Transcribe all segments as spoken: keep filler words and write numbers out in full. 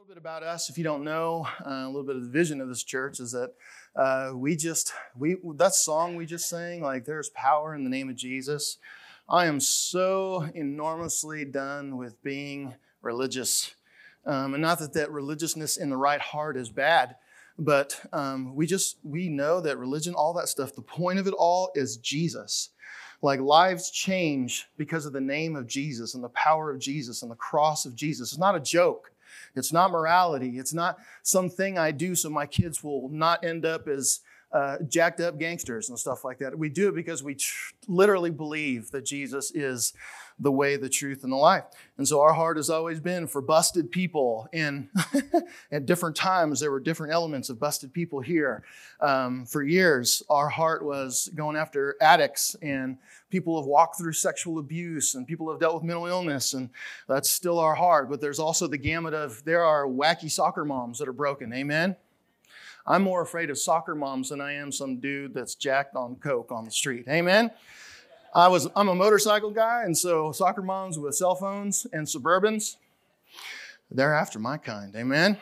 little bit about us, if you don't know, uh, a little bit of the vision of this church is that uh, we just, we that song we just sang, like there's power in the name of Jesus. I am so enormously done with being religious. Um, and not that that religiousness in the right heart is bad, but um, we just, we know that religion, all that stuff, the point of it all is Jesus. Like lives change because of the name of Jesus and the power of Jesus and the cross of Jesus. It's not a joke. It's not morality. It's not something I do so my kids will not end up as uh, jacked up gangsters and stuff like that. We do it because we tr- literally believe that Jesus is the way, the truth, and the life. And so our heart has always been for busted people. And at different times, there were different elements of busted people here. Um, for years, our heart was going after addicts and people have walked through sexual abuse and people have dealt with mental illness. And that's still our heart. But there's also the gamut of, there are wacky soccer moms that are broken. Amen? I'm more afraid of soccer moms than I am some dude that's jacked on coke on the street. Amen? I was, I'm a motorcycle guy, and so soccer moms with cell phones and Suburbans, they're after my kind. Amen?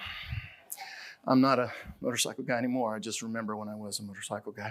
I'm not a motorcycle guy anymore. I just remember when I was a motorcycle guy.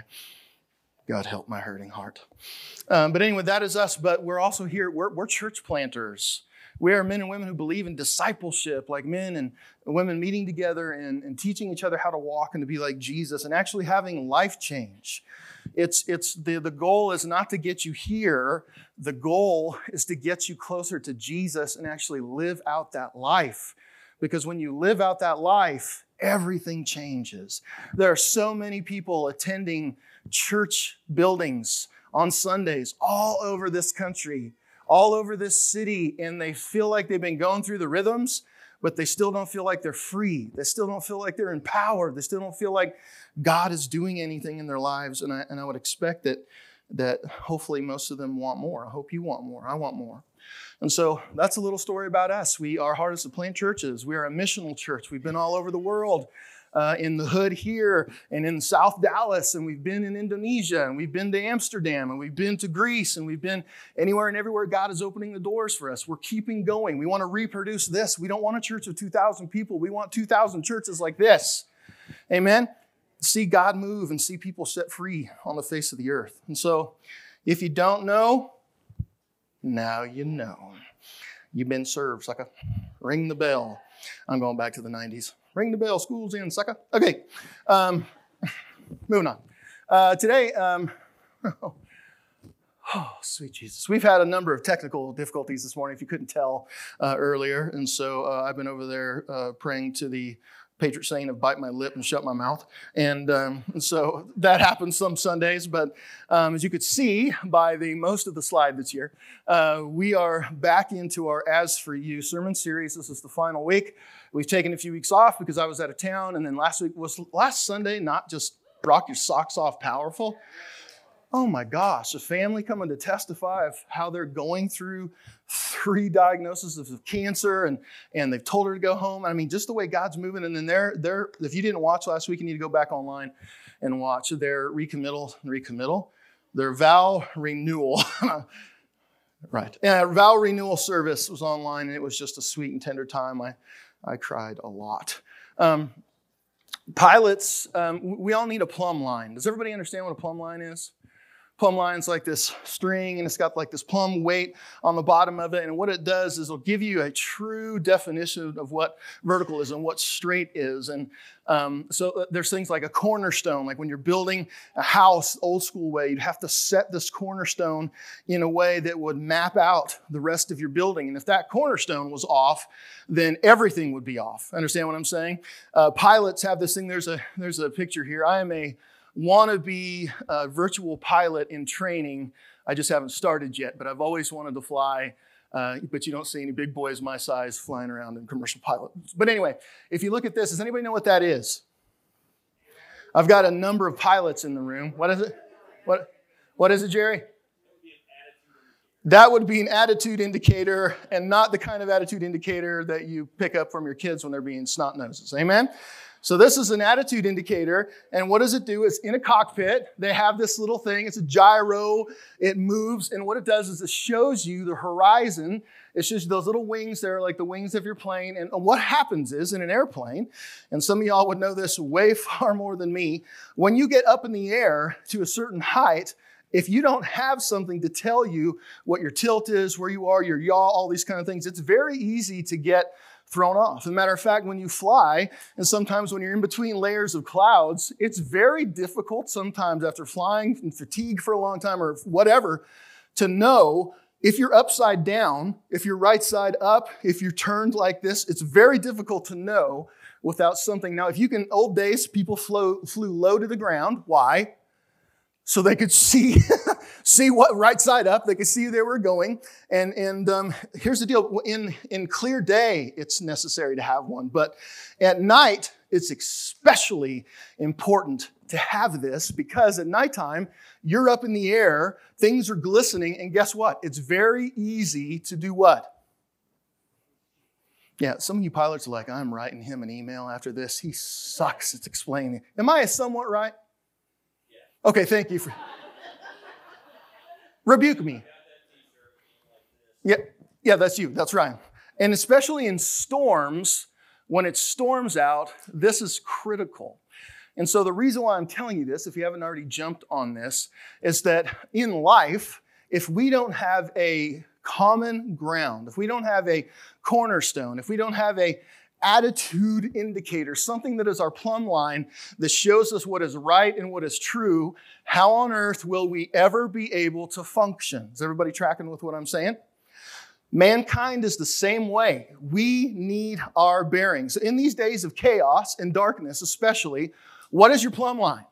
God help my hurting heart. Um, but anyway, that is us. But we're also here, we're, we're church planters. We are men and women who believe in discipleship, like men and women meeting together and, and teaching each other how to walk and to be like Jesus and actually having life change. It's, it's the, the goal is not to get you here. The goal is to get you closer to Jesus and actually live out that life. Because when you live out that life, everything changes. There are so many people attending church buildings on Sundays all over this country, all over this city, and they feel like they've been going through the rhythms, but they still don't feel like they're free. They still don't feel like they're empowered. They still don't feel like God is doing anything in their lives. And I, and I would expect that, that hopefully most of them want more. I hope you want more. I want more. And so that's a little story about us. We, our heart is to plant churches. We are a missional church. We've been all over the world. Uh, in the hood here and in South Dallas, and we've been in Indonesia, and we've been to Amsterdam, and we've been to Greece, and we've been anywhere and everywhere God is opening the doors for us. We're keeping going. We want to reproduce this. We don't want a church of two thousand people. We want two thousand churches like this. Amen? See God move and see people set free on the face of the earth. And so if you don't know, now you know. You've been served, sucker. Ring the bell. I'm going back to the nineties. Ring the bell, school's in, sucker. Okay, um, moving on. Uh, today, um, oh, oh, sweet Jesus. We've had a number of technical difficulties this morning, if you couldn't tell uh, earlier. And so uh, I've been over there uh, praying to the patron saint of bite my lip and shut my mouth. And, um, and so that happens some Sundays. But um, as you could see by the most of the slide that's here, uh, we are back into our As For You sermon series. This is the final week. We've taken a few weeks off because I was out of town. And then last week was last Sunday, not just rock your socks off powerful. Oh my gosh, a family coming to testify of how they're going through three diagnoses of cancer and, and they've told her to go home. I mean, just the way God's moving. And then they're, they're, if you didn't watch last week, you need to go back online and watch their recommittal, recommittal, their vow renewal. Right. Yeah, vow renewal service was online and it was just a sweet and tender time. I, I cried a lot. Um, pilots, um, we all need a plumb line. Does everybody understand what a plumb line is? Plumb line's like this string, and it's got like this plumb weight on the bottom of it. And what it does is it'll give you a true definition of what vertical is and what straight is. And um, so there's things like a cornerstone. Like when you're building a house, old school way, you'd have to set this cornerstone in a way that would map out the rest of your building. And if that cornerstone was off, then everything would be off. Understand what I'm saying? Uh, pilots have this thing. There's a there's a picture here. I am a wannabe uh, virtual pilot in training. I just haven't started yet, but I've always wanted to fly. Uh, but you don't see any big boys my size flying around in commercial pilots. But anyway, if you look at this, does anybody know what that is? I've got a number of pilots in the room. What is it? What? What is it, Jerry? That would be an attitude indicator, and not the kind of attitude indicator that you pick up from your kids when they're being snot noses. Amen? So this is an attitude indicator, and what does it do? It's in a cockpit. They have this little thing. It's a gyro. It moves, and what it does is it shows you the horizon. It shows you those little wings there, like the wings of your plane. And what happens is, in an airplane, and some of y'all would know this way far more than me, when you get up in the air to a certain height, if you don't have something to tell you what your tilt is, where you are, your yaw, all these kind of things, it's very easy to get thrown off. As a matter of fact, when you fly, and sometimes when you're in between layers of clouds, it's very difficult sometimes after flying and fatigue for a long time or whatever to know if you're upside down, if you're right side up, if you're turned like this. It's very difficult to know without something. Now, if you can, old days, people flew, flew low to the ground. Why? So they could see, see what right side up. They could see they were going. And, and um, here's the deal. In, in clear day, it's necessary to have one. But at night, it's especially important to have this because at nighttime, you're up in the air, things are glistening, and guess what? It's very easy to do what? Yeah, some of you pilots are like, I'm writing him an email after this. He sucks at explaining. Am I somewhat right? Okay, thank you for... Rebuke me. Yeah, yeah, that's you. That's right. And especially in storms, when it storms out, this is critical. And so the reason why I'm telling you this, if you haven't already jumped on this, is that in life, if we don't have a common ground, if we don't have a cornerstone, if we don't have a attitude indicator, something that is our plumb line that shows us what is right and what is true, how on earth will we ever be able to function? Is everybody tracking with what I'm saying? Mankind is the same way. We need our bearings. In these days of chaos and darkness especially, what is your plumb line?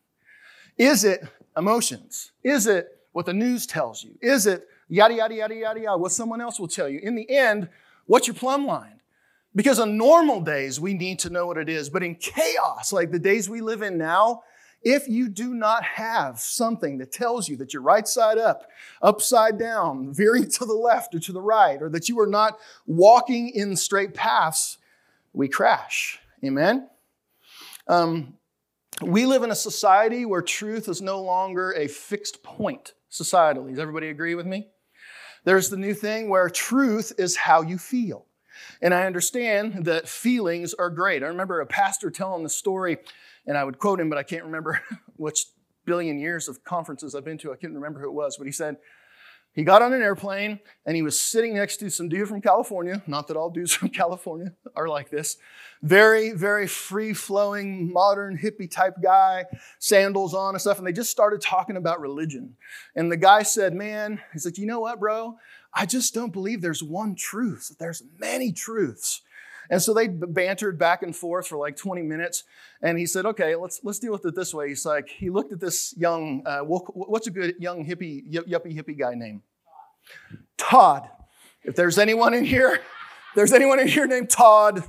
Is it emotions? Is it what the news tells you? Is it yada, yada, yada, yada, yada, what someone else will tell you? In the end, what's your plumb line? Because on normal days, we need to know what it is. But in chaos, like the days we live in now, if you do not have something that tells you that you're right side up, upside down, veering to the left or to the right, or that you are not walking in straight paths, we crash. Amen? Um, we live in a society where truth is no longer a fixed point societally. Does everybody agree with me? There's the new thing where truth is how you feel. And I understand that feelings are great. I remember a pastor telling the story, and I would quote him, but I can't remember which billion years of conferences I've been to. I can't remember who it was, but he said he got on an airplane and he was sitting next to some dude from California. Not that all dudes from California are like this. Very, very free-flowing, modern, hippie type guy, sandals on and stuff. And they just started talking about religion. And the guy said, man, he's like, you know what, bro? I just don't believe there's one truth. There's many truths. And so they bantered back and forth for like twenty minutes. And he said, okay, let's let's deal with it this way. He's like, he looked at this young, uh, what's a good young hippie, yuppie hippie guy name? Todd. If there's anyone in here, if there's anyone in here named Todd,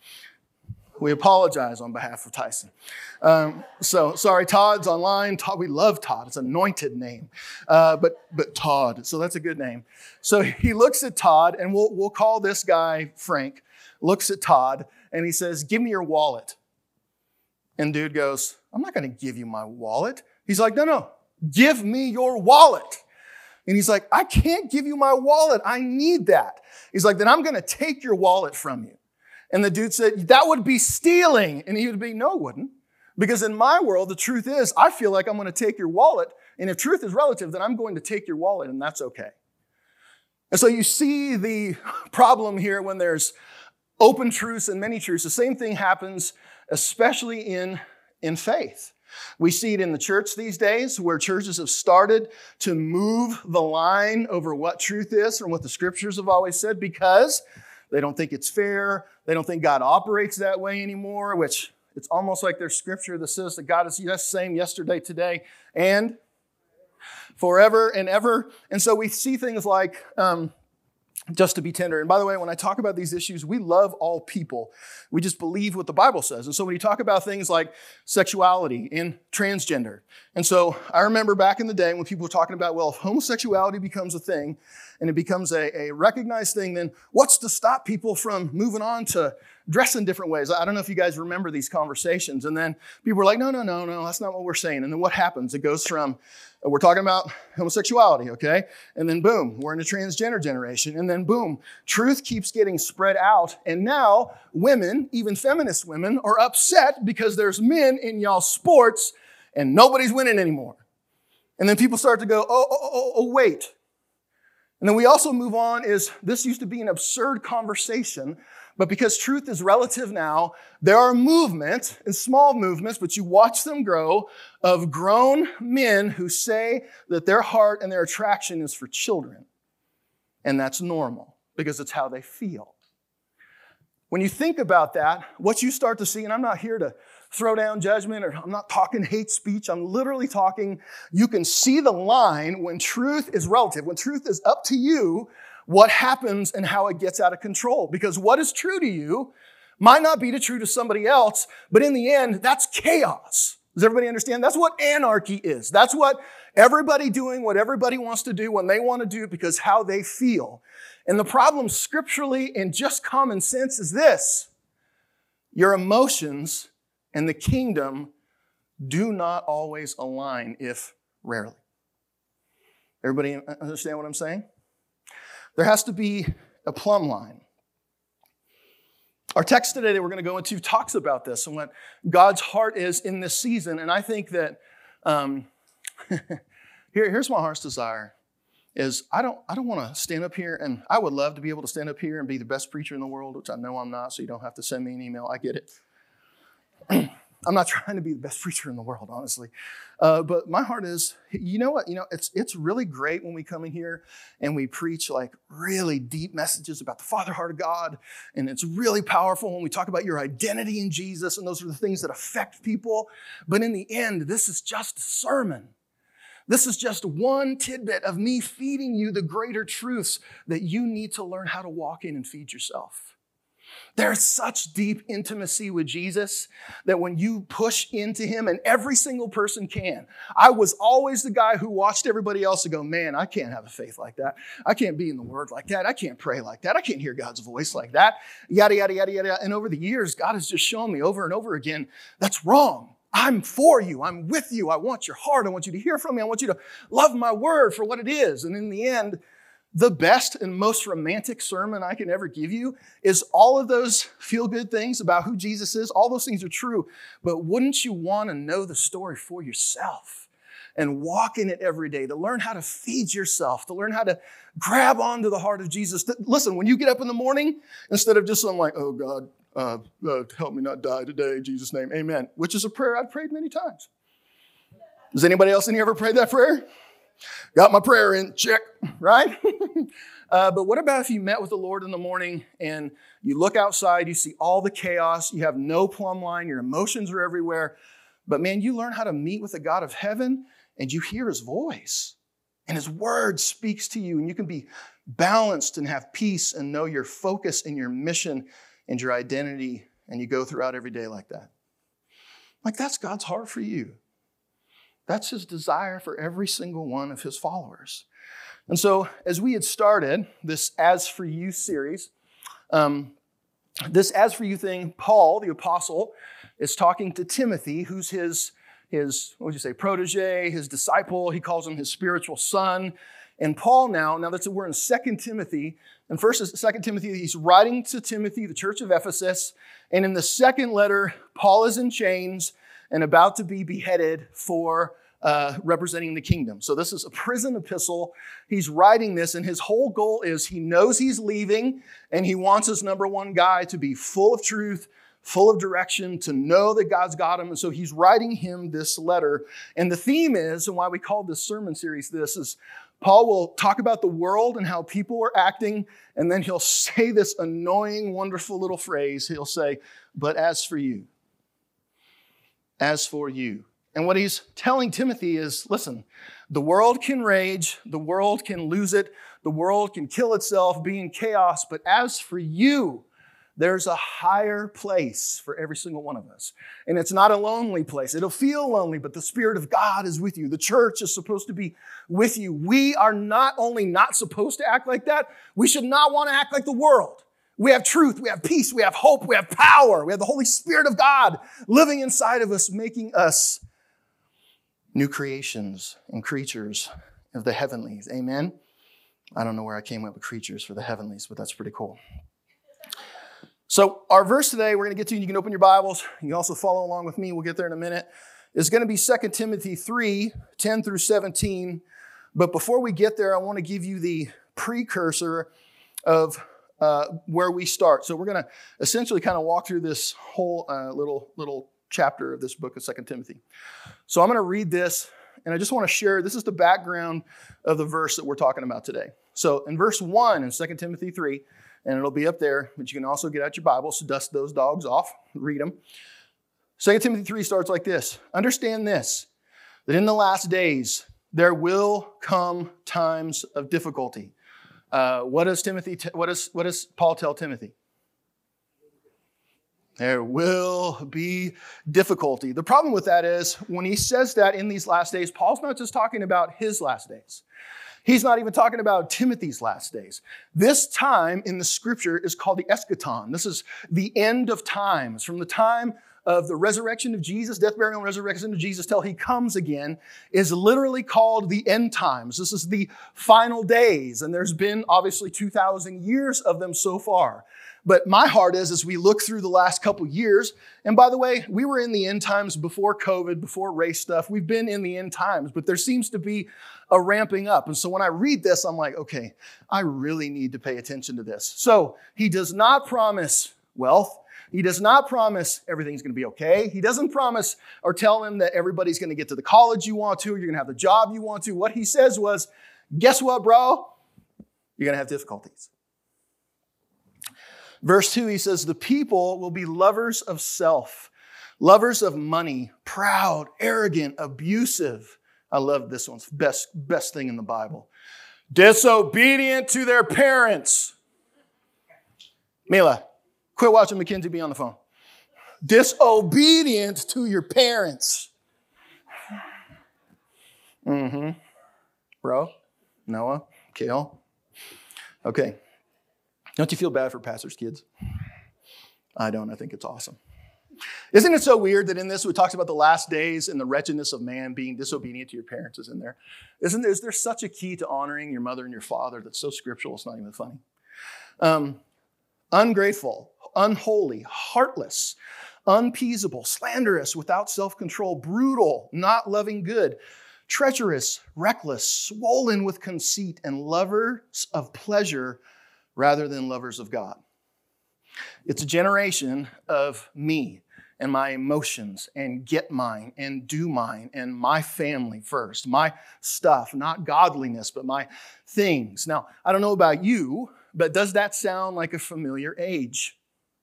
we apologize on behalf of Tyson. Um, so sorry, Todd's online. Todd, we love Todd. It's an anointed name. Uh, but but Todd, so that's a good name. So he looks at Todd, and we'll we'll call this guy Frank. Looks at Todd, and he says, give me your wallet. And dude goes, I'm not going to give you my wallet. He's like, no, no, give me your wallet. And he's like, I can't give you my wallet. I need that. He's like, then I'm going to take your wallet from you. And the dude said, that would be stealing. And he would be, no, it wouldn't. Because in my world, the truth is, I feel like I'm going to take your wallet. And if truth is relative, then I'm going to take your wallet, and that's okay. And so you see the problem here when there's open truths and many truths. The same thing happens, especially in, in faith. We see it in the church these days, where churches have started to move the line over what truth is and what the scriptures have always said, because they don't think it's fair. They don't think God operates that way anymore, which it's almost like there's scripture that says that God is the same yesterday, today, and forever and ever. And so we see things like, um, just to be tender. And by the way, when I talk about these issues, we love all people. We just believe what the Bible says. And so when you talk about things like sexuality and transgender, and so I remember back in the day when people were talking about, well, if homosexuality becomes a thing and it becomes a, a recognized thing, then what's to stop people from moving on to dress in different ways? I don't know if you guys remember these conversations. And then people were like, no, no, no, no, that's not what we're saying. And then what happens? It goes from, we're talking about homosexuality, okay? And then boom, we're in a transgender generation. And then boom, truth keeps getting spread out. And now women, even feminist women, are upset because there's men in y'all's sports and nobody's winning anymore. And then people start to go, oh, oh, oh, oh, wait. And then we also move on is this used to be an absurd conversation, but because truth is relative now, there are movements, and small movements, but you watch them grow, of grown men who say that their heart and their attraction is for children. And that's normal because it's how they feel. When you think about that, what you start to see, and I'm not here to throw down judgment, or I'm not talking hate speech. I'm literally talking, you can see the line when truth is relative. When truth is up to you, what happens and how it gets out of control. Because what is true to you might not be true to somebody else, but in the end, that's chaos. Does everybody understand? That's what anarchy is. That's what everybody doing what everybody wants to do when they want to do it because how they feel. And the problem scripturally and just common sense is this: your emotions and the kingdom do not always align, if rarely. Everybody understand what I'm saying? There has to be a plumb line. Our text today that we're going to go into talks about this and what God's heart is in this season. And I think that um, here, here's my heart's desire is I don't, I don't want to stand up here, and I would love to be able to stand up here and be the best preacher in the world, which I know I'm not, so you don't have to send me an email. I get it. I'm not trying to be the best preacher in the world, honestly. Uh, but my heart is, you know what? You know, it's it's really great when we come in here and we preach like really deep messages about the Father heart of God. And it's really powerful when we talk about your identity in Jesus. And those are the things that affect people. But in the end, this is just a sermon. This is just one tidbit of me feeding you the greater truths that you need to learn how to walk in and feed yourself. There's such deep intimacy with Jesus that when you push into him, and every single person can. I was always the guy who watched everybody else and go, man, I can't have a faith like that. I can't be in the word like that. I can't pray like that. I can't hear God's voice like that. Yada, yada, yada, yada. And over the years, God has just shown me over and over again, that's wrong. I'm for you. I'm with you. I want your heart. I want you to hear from me. I want you to love my word for what it is. And in the end, the best and most romantic sermon I can ever give you is all of those feel-good things about who Jesus is. All those things are true. But wouldn't you want to know the story for yourself and walk in it every day, to learn how to feed yourself, to learn how to grab onto the heart of Jesus? Listen, when you get up in the morning, instead of just something like, oh, God, uh, uh, help me not die today, in Jesus' name, amen, which is a prayer I've prayed many times. Does anybody else in here ever pray that prayer? Got my prayer in, check, right? uh, but what about if you met with the Lord in the morning and you look outside, you see all the chaos, you have no plumb line, your emotions are everywhere, but man, you learn how to meet with the God of heaven and you hear his voice and his word speaks to you and you can be balanced and have peace and know your focus and your mission and your identity, and you go throughout every day like that. Like that's God's heart for you. That's his desire for every single one of his followers. And so as we had started this As For You series, um, this As For You thing, Paul, the apostle, is talking to Timothy, who's his, his what would you say, protege, his disciple. He calls him his spiritual son. And Paul now, now that's we're in Second Timothy, and first is Second Timothy, he's writing to Timothy, the church of Ephesus. And in the second letter, Paul is in chains and about to be beheaded for uh, representing the kingdom. So this is a prison epistle. He's writing this, and his whole goal is he knows he's leaving, and he wants his number one guy to be full of truth, full of direction, to know that God's got him. And so he's writing him this letter. And the theme is, and why we called this sermon series this, is Paul will talk about the world and how people are acting, and then he'll say this annoying, wonderful little phrase. He'll say, but as for you, as for you. And what he's telling Timothy is, listen, the world can rage, the world can lose it, The world can kill itself, be in chaos. But as for you, there's a higher place for every single one of us. And it's not a lonely place. It'll feel lonely, but the Spirit of God is with you. The church is supposed to be with you. We are not only not supposed to act like that, we should not want to act like the world. We have truth, we have peace, we have hope, we have power. We have the Holy Spirit of God living inside of us, making us new creations and creatures of the heavenlies. Amen? I don't know where I came up with creatures for the heavenlies, but that's pretty cool. So our verse today, we're going to get to, you can open your Bibles. You can also follow along with me. We'll get there in a minute. It's going to be Second Timothy three, ten through seventeen. But before we get there, I want to give you the precursor of uh, where we start. So we're going to essentially kind of walk through this whole uh, little, little chapter of this book of Second Timothy. So I'm going to read this, and I just want to share, this is the background of the verse that we're talking about today. So in verse one in Second Timothy three, and it'll be up there, but you can also get out your Bible, so dust those dogs off, read them. Second Timothy three starts like this. Understand this, that in the last days there will come times of difficulty. Uh, what does Timothy? T- what does what does Paul tell Timothy? There will be difficulty. The problem with that is when he says that in these last days, Paul's not just talking about his last days. He's not even talking about Timothy's last days. This time in the scripture is called the eschaton. This is the end of times. From the time of the resurrection of Jesus, death, burial, and resurrection of Jesus till he comes again is literally called the end times. This is the final days. And there's been obviously two thousand years of them so far. But my heart is, as we look through the last couple years, and by the way, we were in the end times before COVID, before race stuff. We've been in the end times, but there seems to be a ramping up. And so when I read this, I'm like, okay, I really need to pay attention to this. So he does not promise wealth. He does not promise everything's going to be okay. He doesn't promise or tell them that everybody's going to get to the college you want to, or you're going to have the job you want to. What he says was, guess what, bro? You're going to have difficulties. Verse two, he says, the people will be lovers of self, lovers of money, proud, arrogant, abusive. I love this one's best, best thing in the Bible. Disobedient to their parents. Mila, quit watching Mackenzie be on the phone. Disobedient to your parents. Mm-hmm. Bro, Noah, Kale. Okay. Don't you feel bad for pastors' kids? I don't. I think it's awesome. Isn't it so weird that in this, it talks about the last days and the wretchedness of man being disobedient to your parents is in there? Isn't there, is there such a key to honoring your mother and your father that's so scriptural it's not even funny? Um, ungrateful, unholy, heartless, unappeasable, slanderous, without self-control, brutal, not loving good, treacherous, reckless, swollen with conceit, and lovers of pleasure rather than lovers of God. It's a generation of me and my emotions and get mine and do mine and my family first, my stuff, not godliness, but my things. Now, I don't know about you, but does that sound like a familiar age?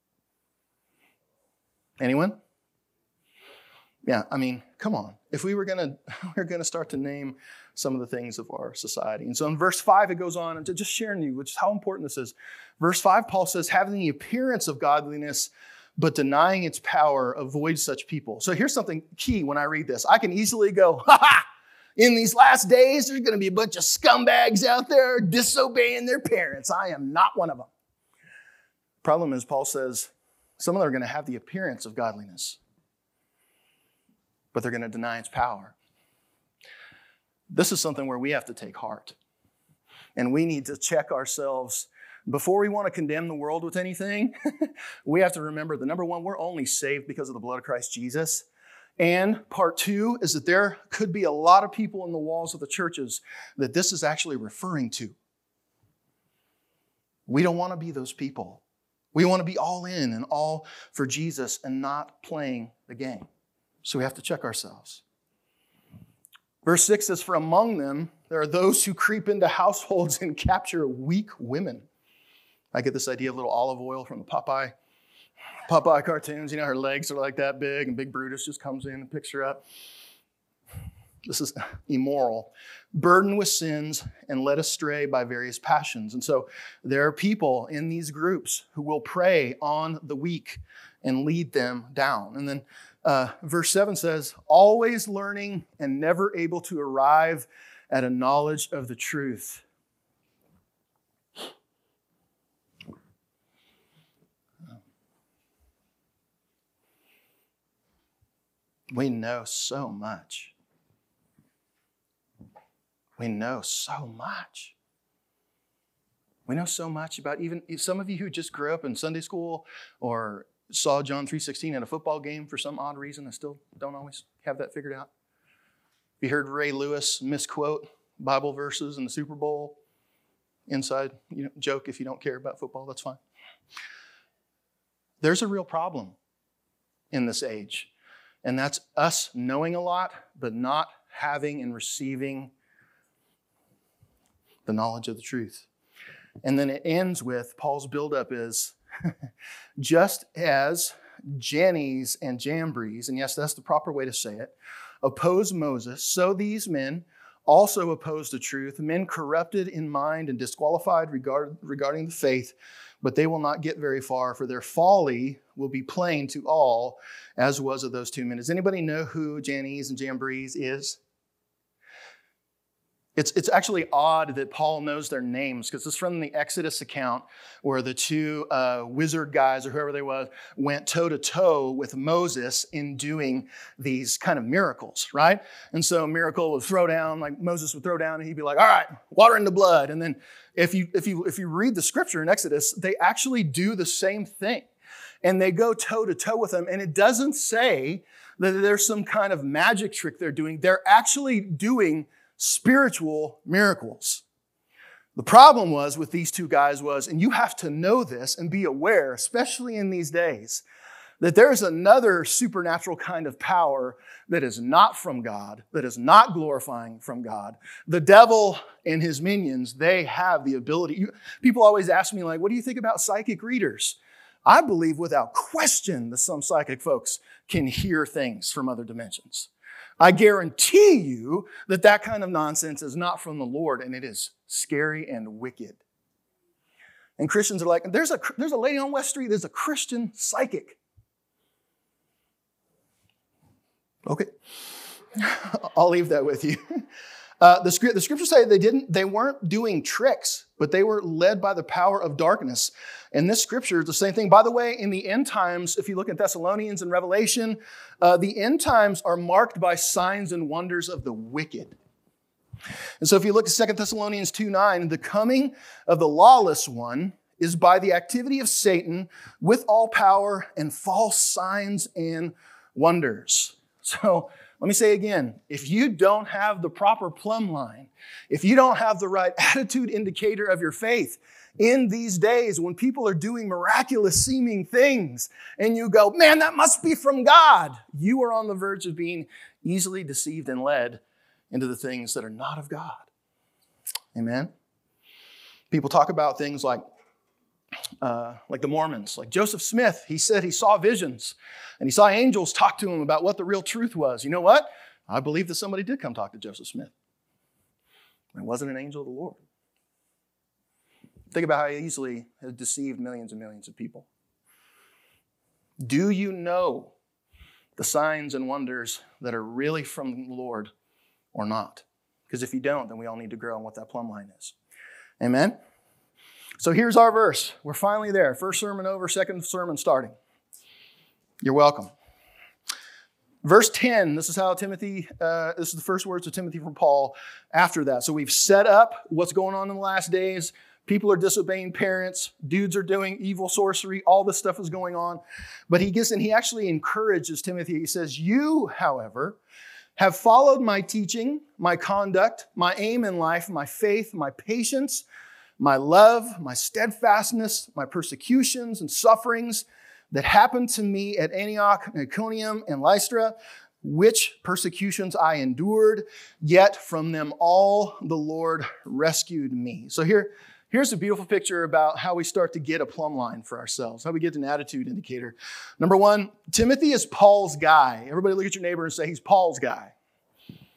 Anyone? Yeah, I mean, come on. If we were gonna, we we're gonna start to name some of the things of our society. And so in verse five, it goes on, and to just sharing you, which is how important this is. Verse five, Paul says, having the appearance of godliness, but denying its power, avoid such people. So here's something key when I read this. I can easily go, ha ha! In these last days, there's going to be a bunch of scumbags out there disobeying their parents. I am not one of them. Problem is, Paul says, some of them are going to have the appearance of godliness, but they're going to deny its power. This is something where we have to take heart. And we need to check ourselves. Before we want to condemn the world with anything, we have to remember that number one, we're only saved because of the blood of Christ Jesus. And part two is that there could be a lot of people in the walls of the churches that this is actually referring to. We don't want to be those people. We want to be all in and all for Jesus and not playing the game. So we have to check ourselves. Verse six says, for among them, there are those who creep into households and capture weak women. I get this idea of little olive oil from the Popeye, Popeye cartoons. You know, her legs are like that big, and Big Brutus just comes in and picks her up. This is immoral. Burdened with sins and led astray by various passions. And so there are people in these groups who will prey on the weak and lead them down. And then uh, verse seven says, always learning and never able to arrive at a knowledge of the truth. We know so much. We know so much. We know so much about even some of you who just grew up in Sunday school or saw John three sixteen at a football game for some odd reason. I still don't always have that figured out. You heard Ray Lewis misquote Bible verses in the Super Bowl. Inside, you know, joke, if you don't care about football, that's fine. There's a real problem in this age. And that's us knowing a lot, but not having and receiving the knowledge of the truth. And then it ends with, Paul's buildup is, just as Jannes and Jambres, and yes, that's the proper way to say it, opposed Moses, so these men also opposed the truth, men corrupted in mind and disqualified regard, regarding the faith, but they will not get very far, for their folly will be plain to all, as was of those two men. Does anybody know who Jannes and Jambres is? It's, it's actually odd that Paul knows their names, because it's from the Exodus account where the two uh, wizard guys or whoever they were went toe-to-toe with Moses in doing these kind of miracles, right? And so a miracle would throw down, like Moses would throw down, and he'd be like, all right, water into blood. And then if you, if you, if you read the scripture in Exodus, they actually do the same thing. And they go toe-to-toe with them. And it doesn't say that there's some kind of magic trick they're doing. They're actually doing spiritual miracles. The problem was with these two guys was, and you have to know this and be aware, especially in these days, that there's another supernatural kind of power that is not from God, that is not glorifying from God. The devil and his minions, they have the ability. You, people always ask me, like, what do you think about psychic readers? I believe without question that some psychic folks can hear things from other dimensions. I guarantee you that that kind of nonsense is not from the Lord, and it is scary and wicked. And Christians are like, there's a, there's a lady on West Street, there's a Christian psychic. Okay. I'll leave that with you. Uh, the, script, the scriptures say they didn't, they weren't doing tricks, but they were led by the power of darkness. And this scripture is the same thing. By the way, in the end times, if you look at Thessalonians and Revelation, uh, the end times are marked by signs and wonders of the wicked. And so if you look at Second Thessalonians two nine, the coming of the lawless one is by the activity of Satan with all power and false signs and wonders. So let me say again, if you don't have the proper plumb line, if you don't have the right attitude indicator of your faith in these days when people are doing miraculous seeming things and you go, man, that must be from God, you are on the verge of being easily deceived and led into the things that are not of God. Amen? People talk about things like Uh, like the Mormons, like Joseph Smith. He said he saw visions and he saw angels talk to him about what the real truth was. You know what? I believe that somebody did come talk to Joseph Smith. It wasn't an angel of the Lord. Think about how he easily has deceived millions and millions of people. Do you know the signs and wonders that are really from the Lord or not? Because if you don't, then we all need to grow in what that plumb line is. Amen? So here's our verse. We're finally there. First sermon over, second sermon starting. You're welcome. Verse ten, this is how Timothy, uh, this is the first words of Timothy from Paul after that. So we've set up what's going on in the last days. People are disobeying parents. Dudes are doing evil sorcery. All this stuff is going on. But he gets, and he actually encourages Timothy. He says, you, however, have followed my teaching, my conduct, my aim in life, my faith, my patience, my love, my steadfastness, my persecutions and sufferings that happened to me at Antioch, Iconium, and Lystra, which persecutions I endured, yet from them all the Lord rescued me. So here, here's a beautiful picture about how we start to get a plumb line for ourselves, how we get an attitude indicator. Number one, Timothy is Paul's guy. Everybody look at your neighbor and say, he's Paul's guy.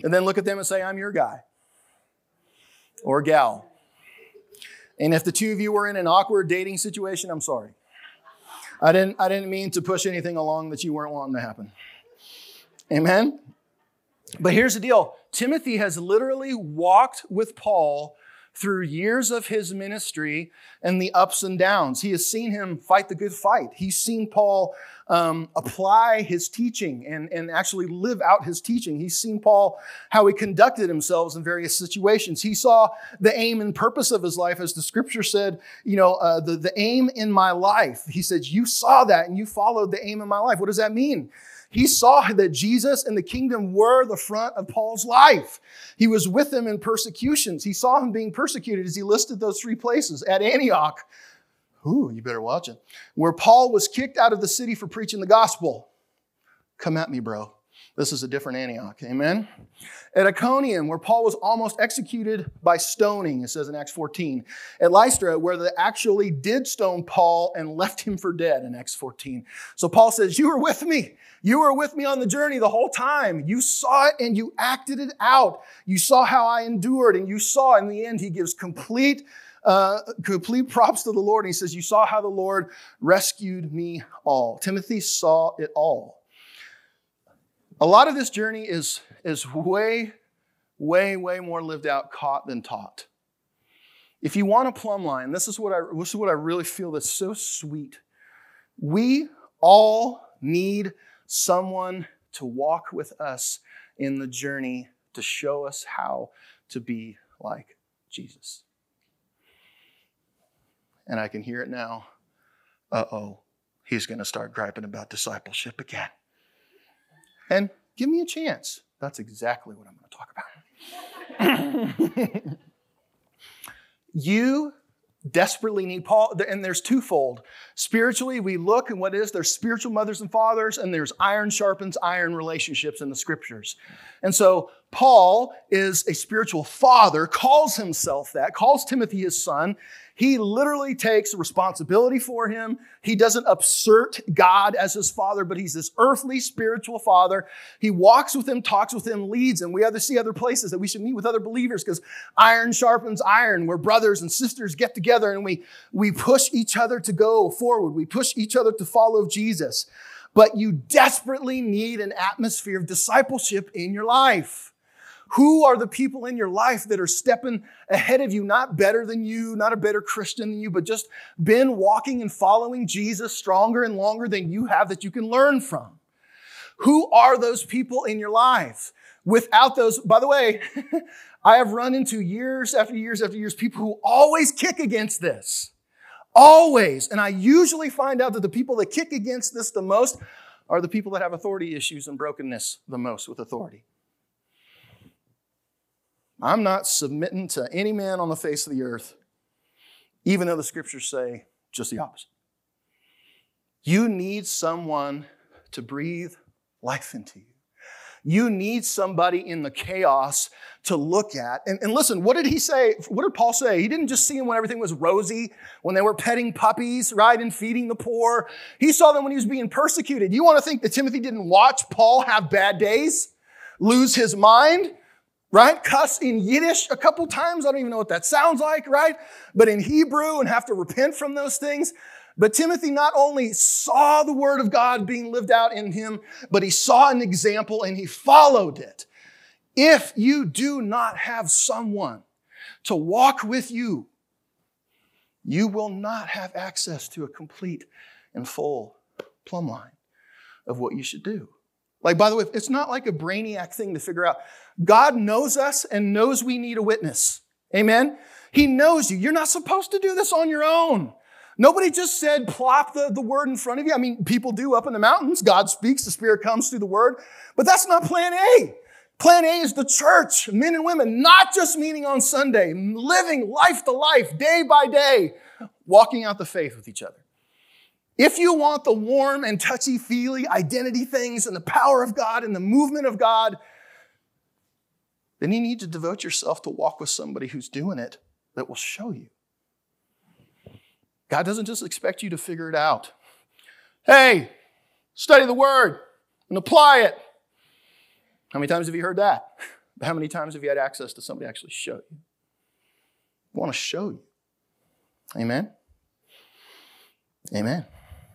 And then look at them and say, I'm your guy or gal. And if the two of you were in an awkward dating situation, I'm sorry. I didn't, I didn't mean to push anything along that you weren't wanting to happen. Amen? But here's the deal. Timothy has literally walked with Paul through years of his ministry and the ups and downs. He has seen him fight the good fight. He's seen Paul um, apply his teaching and, and actually live out his teaching. He's seen Paul, how he conducted himself in various situations. He saw the aim and purpose of his life, as the scripture said, you know, uh, the, the aim in my life. He said, you saw that and you followed the aim in my life. What does that mean? He saw that Jesus and the kingdom were the front of Paul's life. He was with him in persecutions. He saw him being persecuted as he listed those three places. At Antioch, ooh, you better watch it, where Paul was kicked out of the city for preaching the gospel. Come at me, bro. This is a different Antioch. Amen? At Iconium, where Paul was almost executed by stoning, it says in Acts fourteen. At Lystra, where they actually did stone Paul and left him for dead in Acts fourteen. So Paul says, you were with me. You were with me on the journey the whole time. You saw it and you acted it out. You saw how I endured, and you saw in the end, he gives complete Uh, complete props to the Lord. And he says, you saw how the Lord rescued me all. Timothy saw it all. A lot of this journey is, is way, way, way more lived out, caught than taught. If you want a plumb line, this is what I, this is what I really feel that's so sweet. We all need someone to walk with us in the journey to show us how to be like Jesus. And I can hear it now. Uh-oh, he's going to start griping about discipleship again. And give me a chance. That's exactly what I'm going to talk about. You desperately need Paul, and there's twofold. Spiritually, we look and what is, there's spiritual mothers and fathers, and there's iron sharpens iron relationships in the scriptures. And so Paul is a spiritual father, calls himself that, calls Timothy his son. He literally takes responsibility for him. He doesn't assert God as his father, but he's this earthly spiritual father. He walks with him, talks with him, leads him. We other see other places that we should meet with other believers because iron sharpens iron. Where brothers and sisters get together and we, we push each other to go forward. We push each other to follow Jesus. But you desperately need an atmosphere of discipleship in your life. Who are the people in your life that are stepping ahead of you, not better than you, not a better Christian than you, but just been walking and following Jesus stronger and longer than you have that you can learn from? Who are those people in your life? Without those, by the way, I have run into years after years after years, people who always kick against this. Always. And I usually find out that the people that kick against this the most are the people that have authority issues and brokenness the most with authority. I'm not submitting to any man on the face of the earth, even though the scriptures say just the opposite. You need someone to breathe life into you. You need somebody in the chaos to look at. And, and listen, what did he say? What did Paul say? He didn't just see them when everything was rosy, when they were petting puppies, right, and feeding the poor. He saw them when he was being persecuted. You want to think that Timothy didn't watch Paul have bad days, lose his mind, right? Cuss in Yiddish a couple times. I don't even know what that sounds like, right? But in Hebrew and have to repent from those things. But Timothy not only saw the word of God being lived out in him, but he saw an example and he followed it. If you do not have someone to walk with you, you will not have access to a complete and full plumb line of what you should do. Like, by the way, it's not like a brainiac thing to figure out. God knows us and knows we need a witness. Amen? He knows you. You're not supposed to do this on your own. Nobody just said, plop the, the word in front of you. I mean, people do up in the mountains. God speaks, the Spirit comes through the word. But that's not plan A. Plan A is the church, men and women, not just meeting on Sunday, living life to life, day by day, walking out the faith with each other. If you want the warm and touchy-feely identity things and the power of God and the movement of God, then you need to devote yourself to walk with somebody who's doing it that will show you. God doesn't just expect you to figure it out. Hey, study the word and apply it. How many times have you heard that? But how many times have you had access to somebody actually show you? I want to show you. Amen? Amen.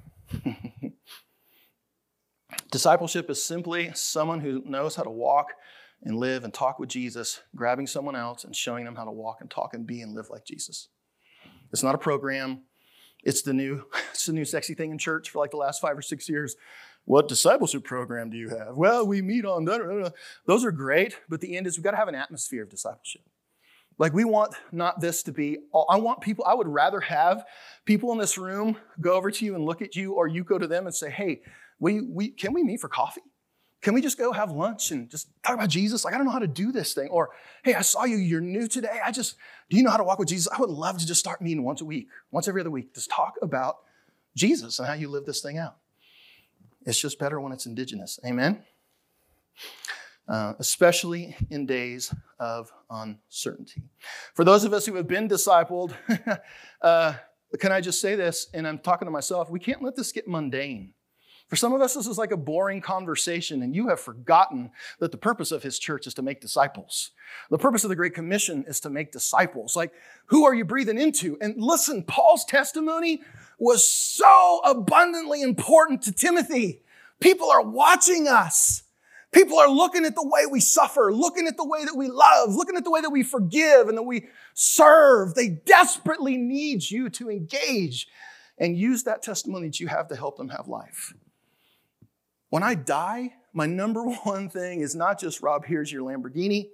Discipleship is simply someone who knows how to walk and live and talk with Jesus, grabbing someone else and showing them how to walk and talk and be and live like Jesus. It's not a program. It's the new, it's the new sexy thing in church for like the last five or six years. What discipleship program do you have? Well, we meet on that. Those are great, but the end is we've got to have an atmosphere of discipleship. Like we want not this to be, I want people, I would rather have people in this room go over to you and look at you, or you go to them and say, hey, we, we, can we meet for coffee? Can we just go have lunch and just talk about Jesus? Like, I don't know how to do this thing. Or, hey, I saw you, you're new today. I just, do you know how to walk with Jesus? I would love to just start meeting once a week, once every other week. Just talk about Jesus and how you live this thing out. It's just better when it's indigenous. Amen? Uh, especially in days of uncertainty. For those of us who have been discipled, uh, can I just say this? And I'm talking to myself. We can't let this get mundane. For some of us, this is like a boring conversation, and you have forgotten that the purpose of his church is to make disciples. The purpose of the Great Commission is to make disciples. Like, who are you breathing into? And listen, Paul's testimony was so abundantly important to Timothy. People are watching us. People are looking at the way we suffer, looking at the way that we love, looking at the way that we forgive and that we serve. They desperately need you to engage and use that testimony that you have to help them have life. When I die, my number one thing is not just, Rob, here's your Lamborghini.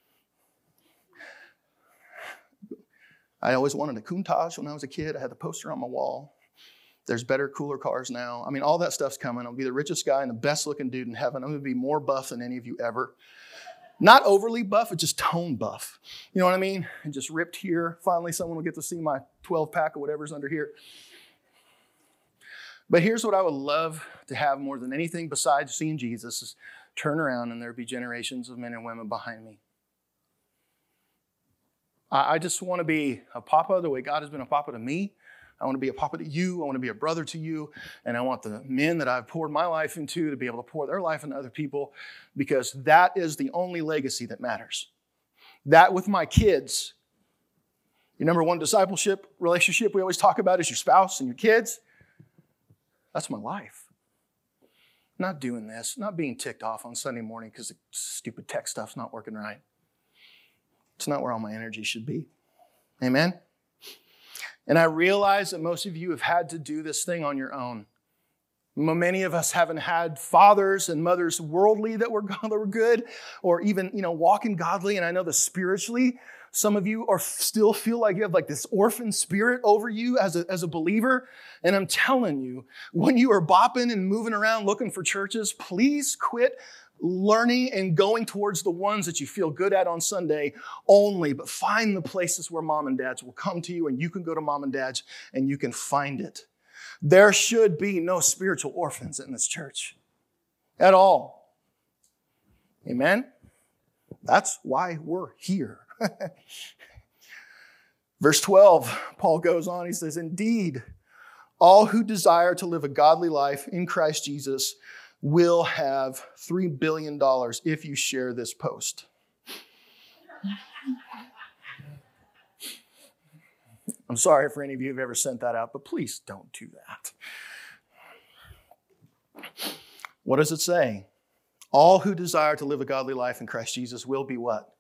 I always wanted a Countach when I was a kid. I had the poster on my wall. There's better, cooler cars now. I mean, all that stuff's coming. I'll be the richest guy and the best looking dude in heaven. I'm going to be more buff than any of you ever. Not overly buff, but just tone buff. You know what I mean? And just ripped here. Finally, someone will get to see my twelve pack or whatever's under here. But here's what I would love to have more than anything besides seeing Jesus is turn around and there be generations of men and women behind me. I just want to be a papa the way God has been a papa to me. I want to be a papa to you. I want to be a brother to you. And I want the men that I've poured my life into to be able to pour their life into other people, because that is the only legacy that matters. That with my kids, your number one discipleship relationship we always talk about is your spouse and your kids. That's my life. Not doing this, not being ticked off on Sunday morning because the stupid tech stuff's not working right. It's not where all my energy should be. Amen? And I realize that most of you have had to do this thing on your own. Many of us haven't had fathers and mothers worldly that were, that were good, or even, you know, walking godly. And I know that spiritually, some of you are still feel like you have like this orphan spirit over you as a, as a believer. And I'm telling you, when you are bopping and moving around looking for churches, please quit learning and going towards the ones that you feel good at on Sunday only, but find the places where mom and dads will come to you, and you can go to mom and dads and you can find it. There should be no spiritual orphans in this church at all. Amen? That's why we're here. Verse twelve, Paul goes on, he says, indeed, all who desire to live a godly life in Christ Jesus will have three billion dollars if you share this post. I'm sorry for any of you who've ever sent that out, but please don't do that. What does it say? All who desire to live a godly life in Christ Jesus will be what?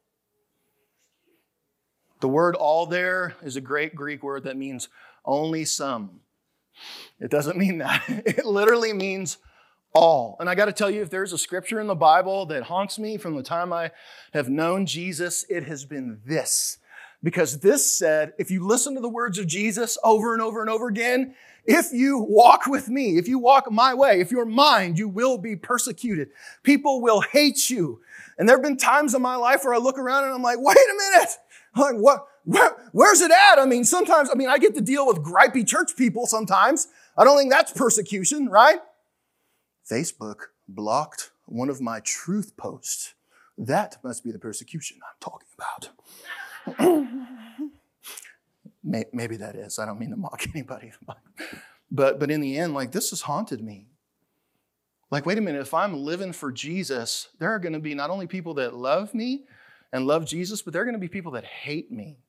The word all there is a great Greek word that means only some. It doesn't mean that. It literally means all. And I got to tell you, if there's a scripture in the Bible that haunts me from the time I have known Jesus, it has been this. Because this said, if you listen to the words of Jesus over and over and over again, if you walk with me, if you walk my way, if you're mine, you will be persecuted. People will hate you. And there have been times in my life where I look around and I'm like, wait a minute. I'm like, what? Where, where's it at? I mean, sometimes, I mean, I get to deal with gripey church people sometimes. I don't think that's persecution, right? Facebook blocked one of my truth posts. That must be the persecution I'm talking about. Maybe that is. I don't mean to mock anybody. But, but in the end, like, this has haunted me. Like, wait a minute, if I'm living for Jesus, there are going to be not only people that love me and love Jesus, but there are going to be people that hate me.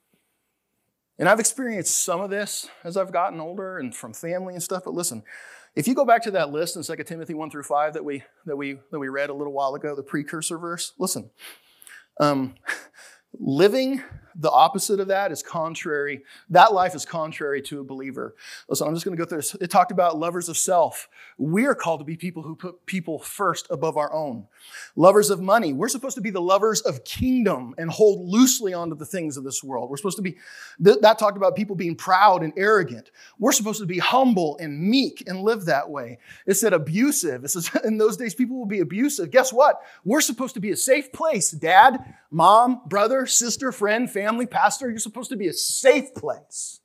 And I've experienced some of this as I've gotten older and from family and stuff. But listen, if you go back to that list in Second Timothy one through five that we that we that we read a little while ago, the precursor verse, listen, um, living the opposite of that is contrary. That life is contrary to a believer. Listen, I'm just going to go through this. It talked about lovers of self. We are called to be people who put people first above our own. Lovers of money. We're supposed to be the lovers of kingdom and hold loosely onto the things of this world. We're supposed to be, th- that talked about people being proud and arrogant. We're supposed to be humble and meek and live that way. It said abusive. It says in those days people will be abusive. Guess what? We're supposed to be a safe place. Dad, mom, brother, sister, friend, family, pastor, you're supposed to be a safe place.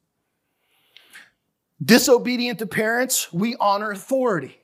Disobedient to parents, we honor authority.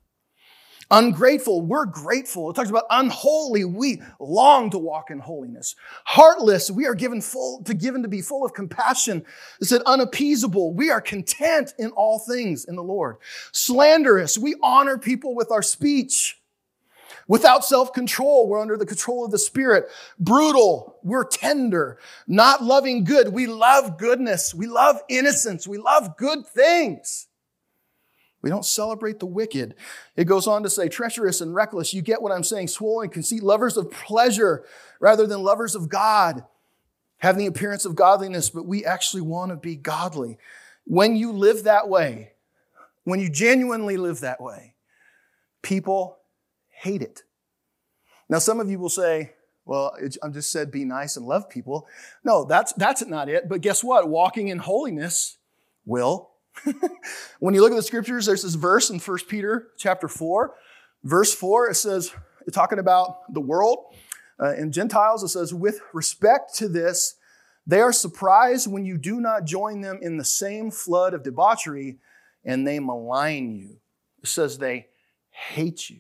Ungrateful, we're grateful. It talks about unholy, we long to walk in holiness. Heartless, we are given full to given to be full of compassion. It said unappeasable, we are content in all things in the Lord. Slanderous, we honor people with our speech. Without self-control, we're under the control of the Spirit. Brutal, we're tender. Not loving good, we love goodness. We love innocence. We love good things. We don't celebrate the wicked. It goes on to say, treacherous and reckless. You get what I'm saying. Swollen conceit, lovers of pleasure rather than lovers of God. Having the appearance of godliness, but we actually want to be godly. When you live that way, when you genuinely live that way, people hate it. Now, some of you will say, well, I just said be nice and love people. No, that's, that's not it. But guess what? Walking in holiness will. When you look at the scriptures, there's this verse in First Peter chapter four. Verse four, it says, it's talking about the world uh, and Gentiles. It says, with respect to this, they are surprised when you do not join them in the same flood of debauchery, and they malign you. It says they hate you.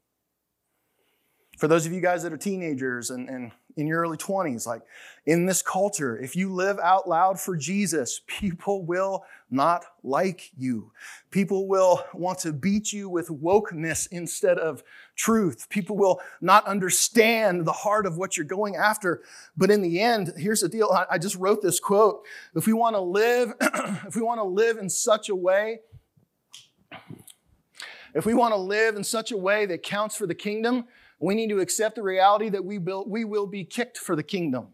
For those of you guys that are teenagers and, and in your early twenties, like in this culture, if you live out loud for Jesus, people will not like you. People will want to beat you with wokeness instead of truth. People will not understand the heart of what you're going after. But in the end, here's the deal. I, I just wrote this quote. If we want to live, if we want to live in such a way, if we want to live in such a way that counts for the kingdom, we need to accept the reality that we will, we will be kicked for the kingdom.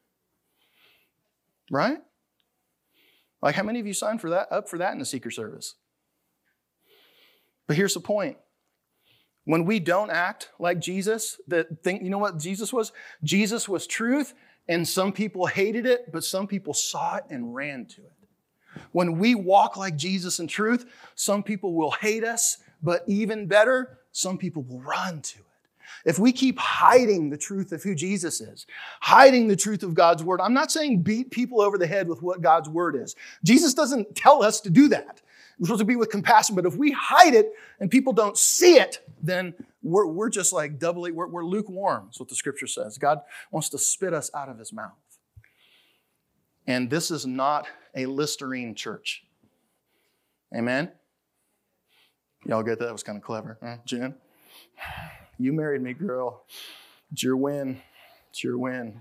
Right? Like, how many of you signed for that, up for that in the Seeker Service? But here's the point. When we don't act like Jesus, that think, you know what Jesus was? Jesus was truth, and some people hated it, but some people saw it and ran to it. When we walk like Jesus in truth, some people will hate us, but even better, some people will run to it. If we keep hiding the truth of who Jesus is, hiding the truth of God's word, I'm not saying beat people over the head with what God's word is. Jesus doesn't tell us to do that. We're supposed to be with compassion, but if we hide it and people don't see it, then we're, we're just like doubly, we're, we're lukewarm. That's what the scripture says. God wants to spit us out of his mouth. And this is not a Listerine church. Amen? Y'all get that? That was kind of clever, huh, Jen? You married me, girl. It's your win. It's your win.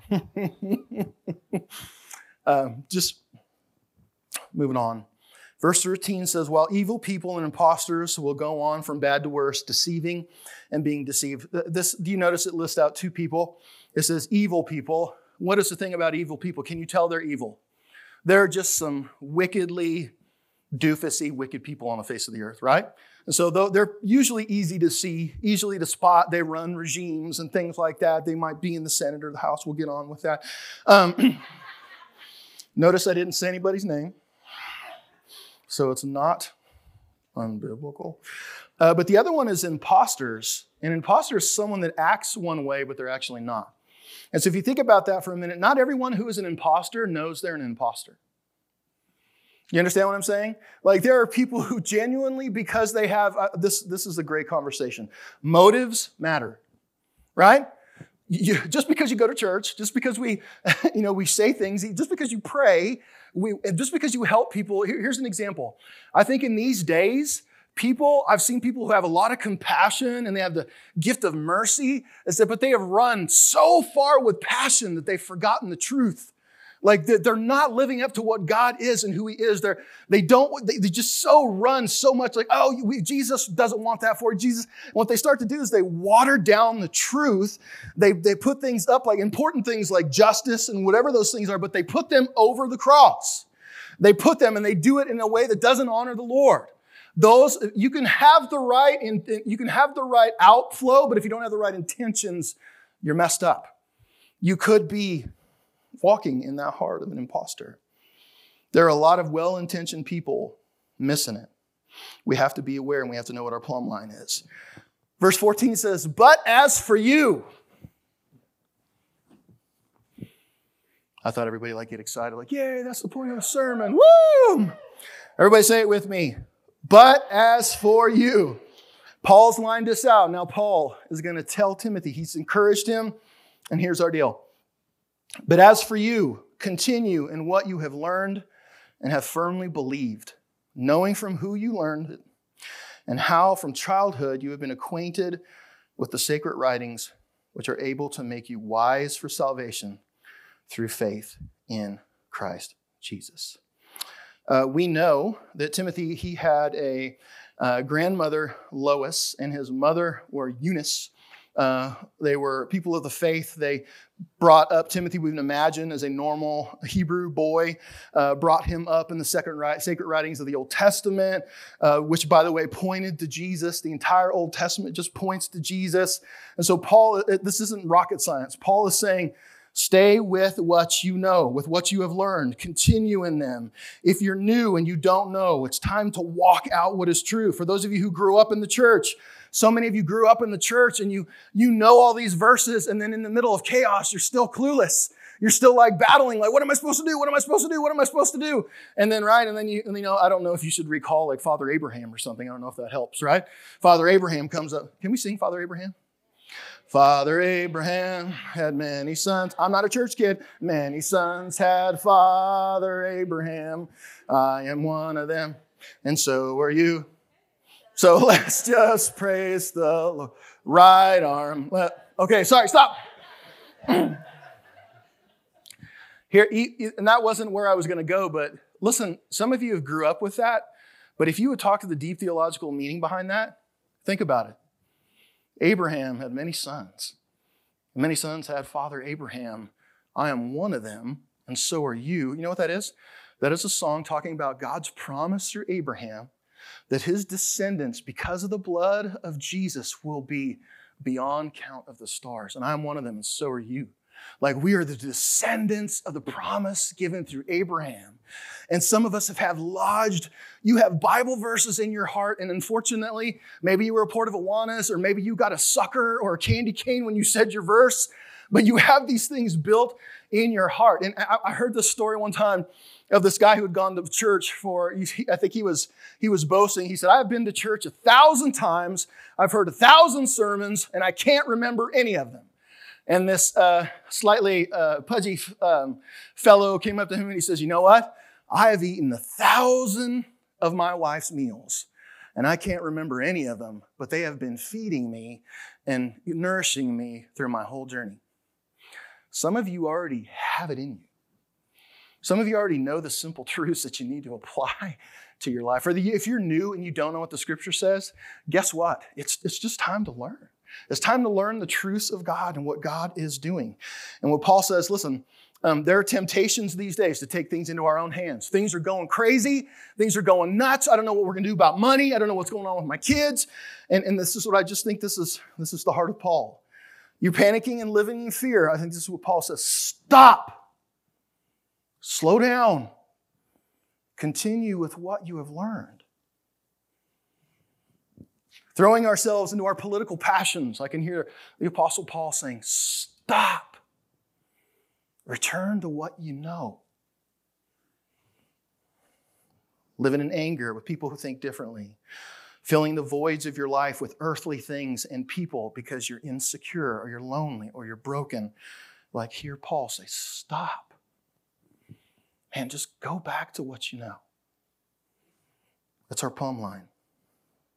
uh, just moving on. Verse thirteen says, while evil people and imposters will go on from bad to worse, deceiving and being deceived. This, do you notice it lists out two people? It says evil people. What is the thing about evil people? Can you tell they're evil? They're just some wickedly doofusy, wicked people on the face of the earth, right? And so though they're usually easy to see, easily to spot. They run regimes and things like that. They might be in the Senate or the House. We'll get on with that. Um, notice I didn't say anybody's name. So it's not unbiblical. Uh, but the other one is imposters. An imposter is someone that acts one way, but they're actually not. And so if you think about that for a minute, not everyone who is an imposter knows they're an imposter. You understand what I'm saying? Like there are people who genuinely, because they have, uh, this, this is a great conversation. Motives matter, right? You, just because you go to church, just because we, you know, we say things, just because you pray, we, just because you help people. Here, here's an example. I think in these days, people, I've seen people who have a lot of compassion and they have the gift of mercy, is that, but they have run so far with passion that they've forgotten the truth. Like they're not living up to what God is and who he is. They're, they don't, they, they just so run so much like, oh, we, Jesus doesn't want that for you. Jesus. And what they start to do is they water down the truth. They, they put things up like important things like justice and whatever those things are, but they put them over the cross. They put them and they do it in a way that doesn't honor the Lord. Those, you can have the right, in, you can have the right outflow, but if you don't have the right intentions, you're messed up. You could be walking in that heart of an imposter. There are a lot of well-intentioned people missing it. We have to be aware and we have to know what our plumb line is. Verse fourteen says, but as for you. I thought everybody like get excited, like, yay, that's the point of the sermon. Woo! Everybody say it with me. But as for you. Paul's lined this out. Now Paul is going to tell Timothy. He's encouraged him. And here's our deal. But as for you, continue in what you have learned and have firmly believed, knowing from who you learned it, and how from childhood you have been acquainted with the sacred writings, which are able to make you wise for salvation through faith in Christ Jesus. Uh, we know that Timothy, he had a uh, grandmother, Lois, and his mother were Eunice. Uh, they were people of the faith. They brought up Timothy, we can imagine, as a normal Hebrew boy, uh, brought him up in the second ri- sacred writings of the Old Testament, uh, which, by the way, pointed to Jesus. The entire Old Testament just points to Jesus. And so Paul, this isn't rocket science. Paul is saying, stay with what you know, with what you have learned. Continue in them. If you're new and you don't know, it's time to walk out what is true. For those of you who grew up in the church, so many of you grew up in the church and you, you know all these verses, and then in the middle of chaos, you're still clueless. You're still like battling, like, what am I supposed to do? What am I supposed to do? What am I supposed to do? And then, right, and then you, and, you know, I don't know if you should recall like Father Abraham or something. I don't know if that helps, right? Father Abraham comes up. Can we sing Father Abraham? Father Abraham had many sons. I'm not a church kid. Many sons had Father Abraham. I am one of them, and so are you. So let's just praise the Lord. Right arm. Let, okay, sorry, stop. Here, and that wasn't where I was going to go, but listen, some of you have grew up with that, but if you would talk to the deep theological meaning behind that, think about it. Abraham had many sons. Many sons had Father Abraham. I am one of them, and so are you. You know what that is? That is a song talking about God's promise through Abraham that his descendants, because of the blood of Jesus, will be beyond count of the stars. And I'm one of them, and so are you. Like, we are the descendants of the promise given through Abraham. And some of us have had lodged, you have Bible verses in your heart, and unfortunately, maybe you were a Port of Awanas, or maybe you got a sucker or a candy cane when you said your verse, but you have these things built in your heart. And I, I heard this story one time of this guy who had gone to church for, he, I think he was, he was boasting. He said, I've been to church a thousand times, I've heard a thousand sermons, and I can't remember any of them. And this uh, slightly uh, pudgy um, fellow came up to him and he says, you know what? I have eaten a thousand of my wife's meals, and I can't remember any of them, but they have been feeding me and nourishing me through my whole journey. Some of you already have it in you. Some of you already know the simple truths that you need to apply to your life. Or the, if you're new and you don't know what the scripture says, guess what? It's, it's just time to learn. It's time to learn the truths of God and what God is doing. And what Paul says, listen, um, there are temptations these days to take things into our own hands. Things are going crazy. Things are going nuts. I don't know what we're going to do about money. I don't know what's going on with my kids. And, and this is what I just think this is, this is the heart of Paul. You're panicking and living in fear. I think this is what Paul says. Stop. Slow down. Continue with what you have learned. Throwing ourselves into our political passions. I can hear the Apostle Paul saying, stop. Return to what you know. Living in anger with people who think differently. Filling the voids of your life with earthly things and people because you're insecure or you're lonely or you're broken. Like hear Paul say, stop. Man, just go back to what you know. That's our plumb line.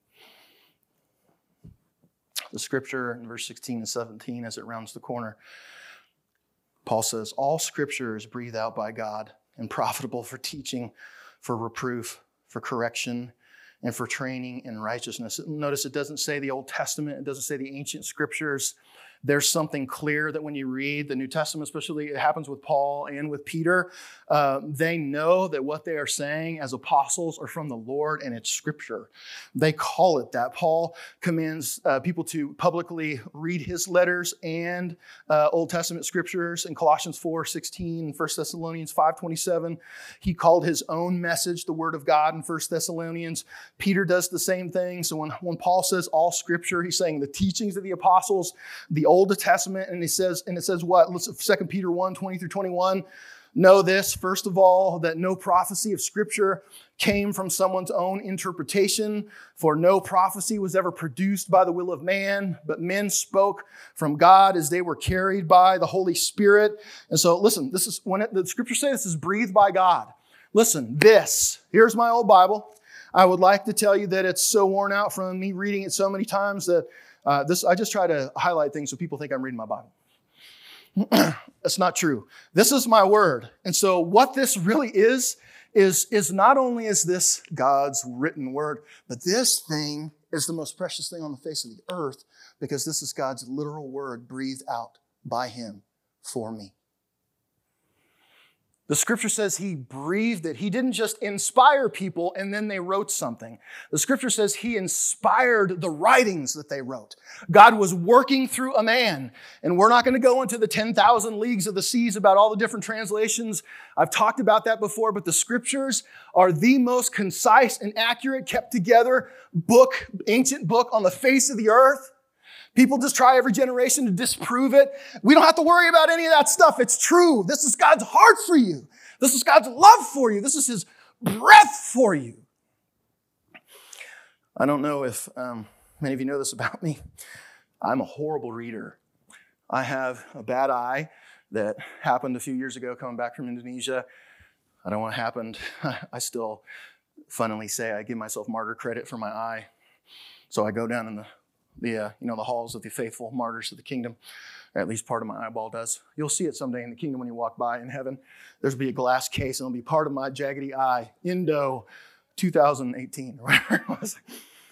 the scripture in verse sixteen and seventeen as it rounds the corner. Paul says, all scripture is breathed out by God and profitable for teaching, for reproof, for correction, and for training in righteousness. Notice it doesn't say the Old Testament. It doesn't say the ancient scriptures. There's something clear that when you read the New Testament, especially it happens with Paul and with Peter, uh, they know that what they are saying as apostles are from the Lord and it's scripture. They call it that. Paul commands uh, people to publicly read his letters and uh, Old Testament scriptures in Colossians four sixteen, First Thessalonians five twenty-seven. He called his own message the word of God in First Thessalonians. Peter does the same thing. So when, when Paul says all scripture, he's saying the teachings of the apostles, the Old Testament, and he says, and it says what? Second Peter one, twenty through twenty-one. Know this, first of all, that no prophecy of Scripture came from someone's own interpretation, for no prophecy was ever produced by the will of man, but men spoke from God as they were carried by the Holy Spirit. And so, listen, this is when it, the Scripture says this is breathed by God. Listen, this, here's my old Bible. I would like to tell you that it's so worn out from me reading it so many times that Uh, this I just try to highlight things so people think I'm reading my Bible. That's not true. This is my word. And so what this really is, is, is not only is this God's written word, but this thing is the most precious thing on the face of the earth because this is God's literal word breathed out by him for me. The scripture says he breathed it. He didn't just inspire people and then they wrote something. The scripture says he inspired the writings that they wrote. God was working through a man. And we're not going to go into the ten thousand leagues of the seas about all the different translations. I've talked about that before, but the scriptures are the most concise and accurate, kept together book, ancient book on the face of the earth. People just try every generation to disprove it. We don't have to worry about any of that stuff. It's true. This is God's heart for you. This is God's love for you. This is his breath for you. I don't know if um, many of you know this about me. I'm a horrible reader. I have a bad eye that happened a few years ago coming back from Indonesia. I don't know what happened. I still funnily say I give myself martyr credit for my eye. So I go down in the The, uh, you know, the halls of the faithful martyrs of the kingdom, or at least part of my eyeball does. You'll see it someday in the kingdom when you walk by in heaven. There's be a glass case and it'll be part of my jaggedy eye, Indo two thousand eighteen, or whatever it was.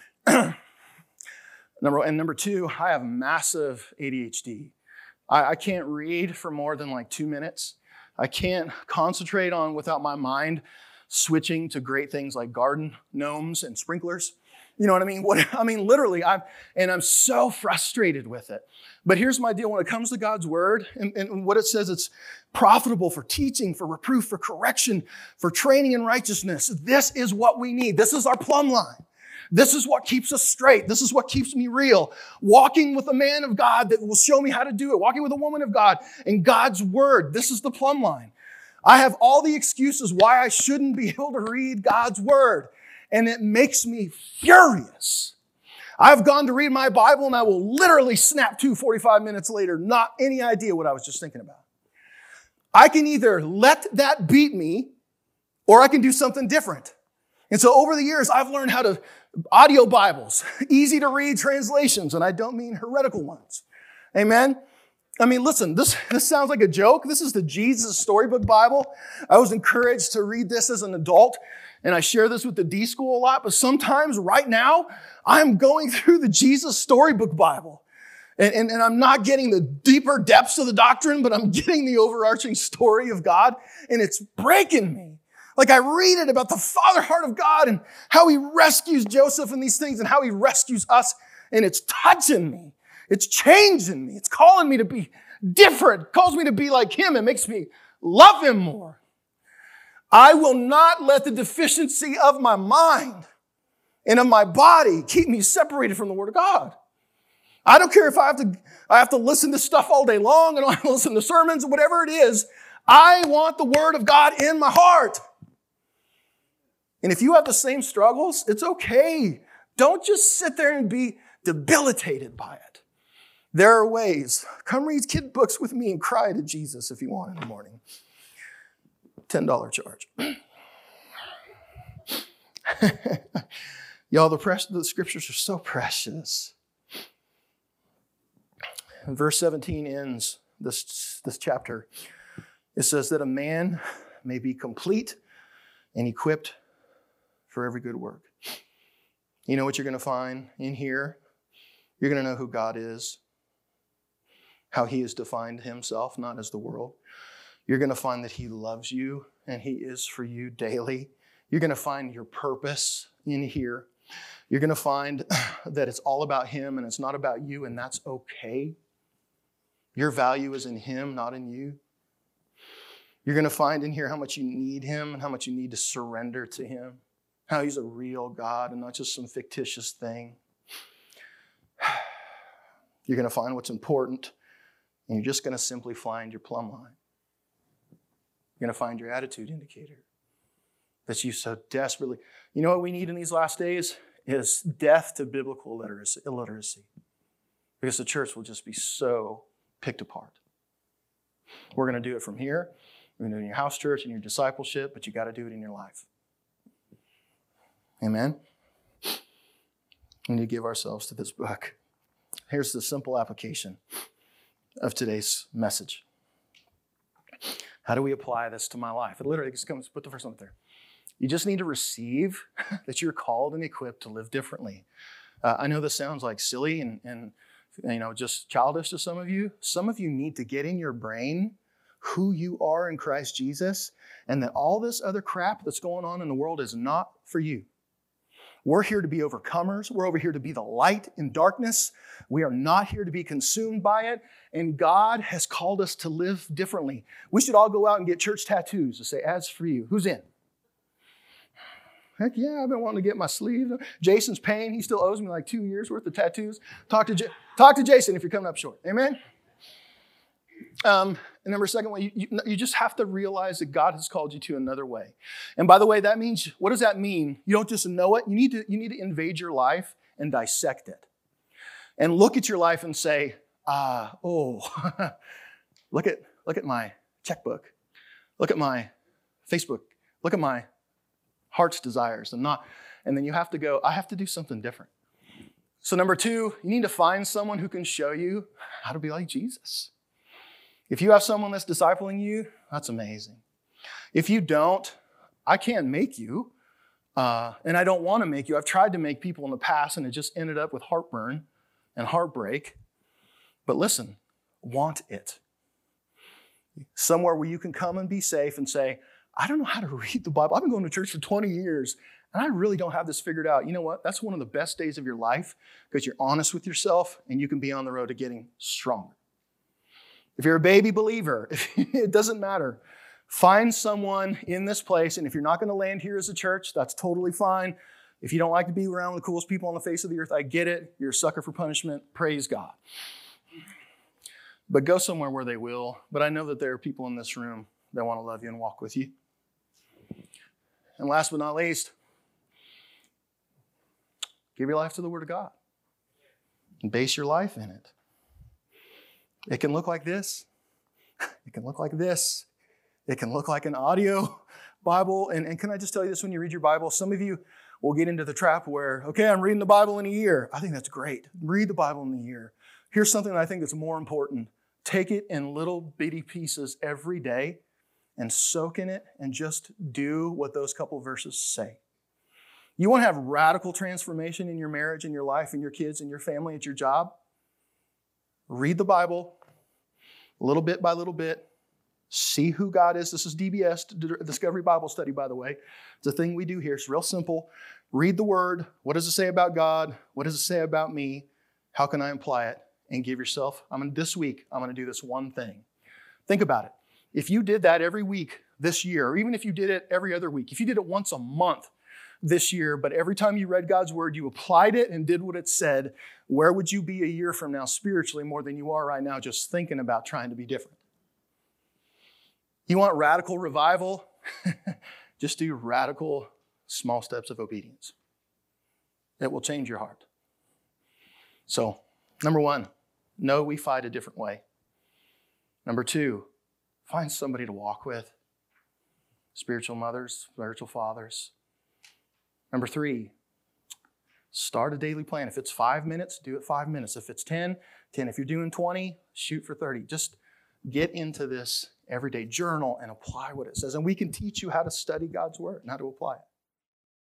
number, and number two, I have massive A D H D. I, I can't read for more than like two minutes. I can't concentrate on without my mind switching to great things like garden gnomes and sprinklers. You know what I mean? What, I mean, literally, I'm, and I'm so frustrated with it. But here's my deal. When it comes to God's word and, and what it says, it's profitable for teaching, for reproof, for correction, for training in righteousness. This is what we need. This is our plumb line. This is what keeps us straight. This is what keeps me real. Walking with a man of God that will show me how to do it. Walking with a woman of God and God's word. This is the plumb line. I have all the excuses why I shouldn't be able to read God's word. And it makes me furious. I've gone to read my Bible and I will literally snap to forty-five minutes later, not any idea what I was just thinking about. I can either let that beat me or I can do something different. And so over the years, I've learned how to audio Bibles, easy to read translations, and I don't mean heretical ones. Amen? I mean, listen, this, this sounds like a joke. This is the Jesus Storybook Bible. I was encouraged to read this as an adult. And I share this with the D School a lot, but sometimes right now, I'm going through the Jesus Storybook Bible. And, and, and I'm not getting the deeper depths of the doctrine, but I'm getting the overarching story of God. And it's breaking me. Like I read it about the Father heart of God and how he rescues Joseph and these things and how he rescues us. And it's touching me. It's changing me. It's calling me to be different. It calls me to be like him. It makes me love him more. I will not let the deficiency of my mind and of my body keep me separated from the Word of God. I don't care if I have to, I have to listen to stuff all day long and I have to listen to sermons or whatever it is. I want the Word of God in my heart. And if you have the same struggles, it's okay. Don't just sit there and be debilitated by it. There are ways. Come read kid books with me and cry to Jesus if you want in the morning. ten dollars charge. Y'all, the, precious, the scriptures are so precious. And verse seventeen ends this, this chapter. It says that a man may be complete and equipped for every good work. You know what you're going to find in here? You're going to know who God is, how he has defined himself, not as the world. You're going to find that he loves you and he is for you daily. You're going to find your purpose in here. You're going to find that it's all about him and it's not about you, and that's okay. Your value is in him, not in you. You're going to find in here how much you need him and how much you need to surrender to him, how he's a real God and not just some fictitious thing. You're going to find what's important, and you're just going to simply find your plumb line. You're going to find your attitude indicator that you so desperately... You know what we need in these last days? Is death to biblical literacy, illiteracy. Because the church will just be so picked apart. We're going to do it from here. We're going to do it in your house church and your discipleship, but you got to do it in your life. Amen? We need to give ourselves to this book. Here's the simple application of today's message. How do we apply this to my life? It literally just comes, put the first one up there. You just need to receive that you're called and equipped to live differently. Uh, I know this sounds like silly and, and you know just childish to some of you. Some of you need to get in your brain who you are in Christ Jesus, and that all this other crap that's going on in the world is not for you. We're here to be overcomers. We're over here to be the light in darkness. We are not here to be consumed by it. And God has called us to live differently. We should all go out and get church tattoos to say, as for you. Who's in? Heck yeah, I've been wanting to get my sleeve. Jason's paying. He still owes me like two years worth of tattoos. Talk to, J- talk to Jason if you're coming up short. Amen? Um, and number second way, you, you, you just have to realize that God has called you to another way. And by the way, that means, what does that mean? You don't just know it. You need to, you need to invade your life and dissect it. And look at your life and say, ah, oh, look at, look at my checkbook. Look at my Facebook. Look at my heart's desires. And not, and then you have to go, I have to do something different. So number two, you need to find someone who can show you how to be like Jesus. If you have someone that's discipling you, that's amazing. If you don't, I can't make you, uh, and I don't want to make you. I've tried to make people in the past, and it just ended up with heartburn and heartbreak. But listen, want it. Somewhere where you can come and be safe and say, I don't know how to read the Bible. I've been going to church for twenty years, and I really don't have this figured out. You know what? That's one of the best days of your life because you're honest with yourself, and you can be on the road to getting stronger. If you're a baby believer, it doesn't matter. Find someone in this place, and if you're not going to land here as a church, that's totally fine. If you don't like to be around the coolest people on the face of the earth, I get it. You're a sucker for punishment. Praise God. But go somewhere where they will. But I know that there are people in this room that want to love you and walk with you. And last but not least, give your life to the Word of God and base your life in it. It can look like this. It can look like this. It can look like an audio Bible. And, and can I just tell you this, when you read your Bible, some of you will get into the trap where, okay, I'm reading the Bible in a year. I think that's great. Read the Bible in a year. Here's something that I think that's more important. Take it in little bitty pieces every day and soak in it and just do what those couple verses say. You want to have radical transformation in your marriage, in your life, in your kids, in your family, at your job? Read the Bible little bit by little bit. See who God is. This is D B S, Discovery Bible Study, by the way. It's a thing we do here. It's real simple. Read the Word. What does it say about God? What does it say about me? How can I apply it? And give yourself, I'm gonna, this week, I'm going to do this one thing. Think about it. If you did that every week this year, or even if you did it every other week, if you did it once a month this year, but every time you read God's Word, you applied it and did what it said, where would you be a year from now spiritually more than you are right now just thinking about trying to be different? You want radical revival? Just do radical small steps of obedience. It will change your heart. So, number one, know we fight a different way. Number two, find somebody to walk with. Spiritual mothers, spiritual fathers. Number three, Start a daily plan. If it's five minutes, do it five minutes. If it's ten, ten. If you're doing twenty, shoot for thirty. Just get into this every day. Journal and apply what it says. And we can teach you how to study God's word and how to apply it.